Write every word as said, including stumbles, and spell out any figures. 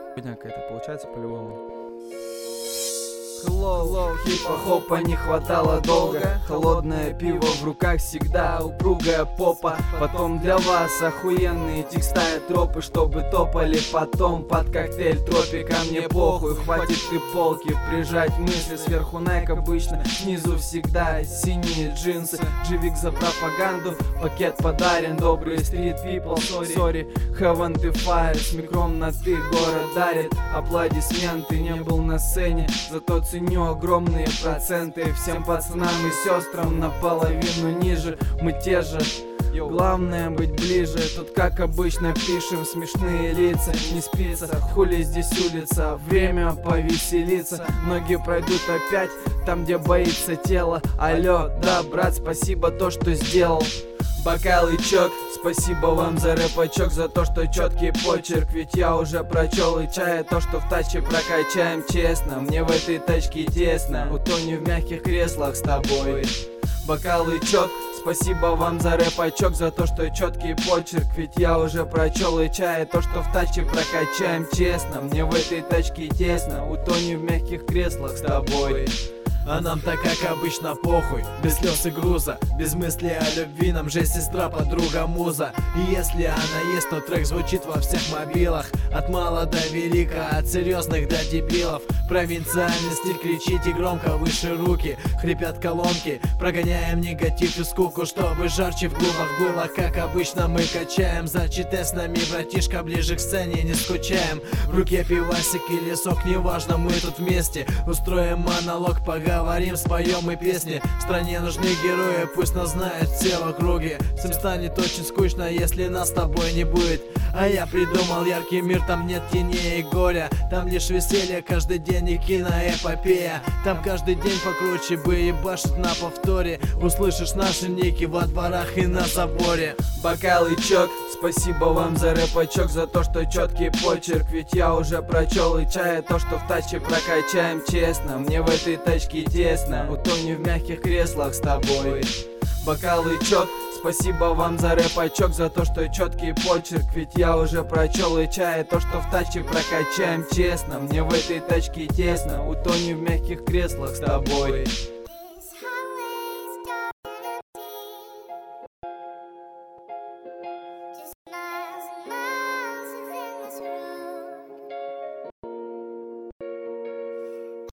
Хуйня какая-то получается по-любому. Hello, hello, хипа-хопа не хватало долго. Холодное пиво в руках всегда, упругая попа. Потом для вас охуенные текста и тропы, чтобы топали потом под коктейль тропика. Мне похуй, хватит и полки прижать мысли. Сверху Nike обычно, снизу всегда синие джинсы. Живик за пропаганду, пакет подарен. Добрый стрит people, sorry, sorry. Heaven the fire, с микром на ты город дарит. Аплодисменты, не был на сцене, зато ценю огромные проценты. Всем пацанам и сестрам наполовину ниже, мы те же. Главное быть ближе. Тут как обычно пишем смешные лица. Не спится, хули здесь улица. Время повеселиться. Ноги пройдут опять там, где боится тело. Алло, да, брат, спасибо то, что сделал. Бокал и чок, спасибо вам за рэпачок, за то, что четкий почерк. Ведь я уже прочел и чая то, что в таче прокачаем честно. Мне в этой тачке тесно, утони в мягких креслах с тобой. Бокал и чок, спасибо вам за рэпачок, за то, что четкий почерк. Ведь я уже прочел и чая то, что в таче прокачаем честно. Мне в этой тачке тесно, утони в мягких креслах с тобой. А нам-то как обычно похуй, без слез и груза, без мысли о любви, нам же сестра, подруга, муза. И если она есть, то трек звучит во всех мобилах. От мала до велика, от серьезных до дебилов. Провинциальный стиль, кричите громко, выше руки, хрипят колонки. Прогоняем негатив и скуку, чтобы жарче в клубах было. Как обычно мы качаем, зачитай с нами, братишка, ближе к сцене, не скучаем. В руке пивасик или сок, неважно, мы тут вместе. Устроим монолог, поговорим. Говорим, споем и песни. В стране нужны герои, пусть нас знают все в округе. Всем станет очень скучно, если нас с тобой не будет. А я придумал яркий мир, там нет теней и горя. Там лишь веселье, каждый день и киноэпопея. Там каждый день покруче бы ебашут на повторе. Услышишь наши ники во дворах и на заборе. Бокал и чок, спасибо вам за рэпачок, за то, что четкий почерк. Ведь я уже прочел и чая то, что в таче прокачаем честно. Мне в этой тачке тесно, утони в мягких креслах с тобой. Бокал и чок, спасибо вам за рэпачок, за то, что четкий почерк. Ведь я уже прочел и чая то, что в таче прокачаем честно. Мне в этой тачке тесно, утони в мягких креслах с тобой.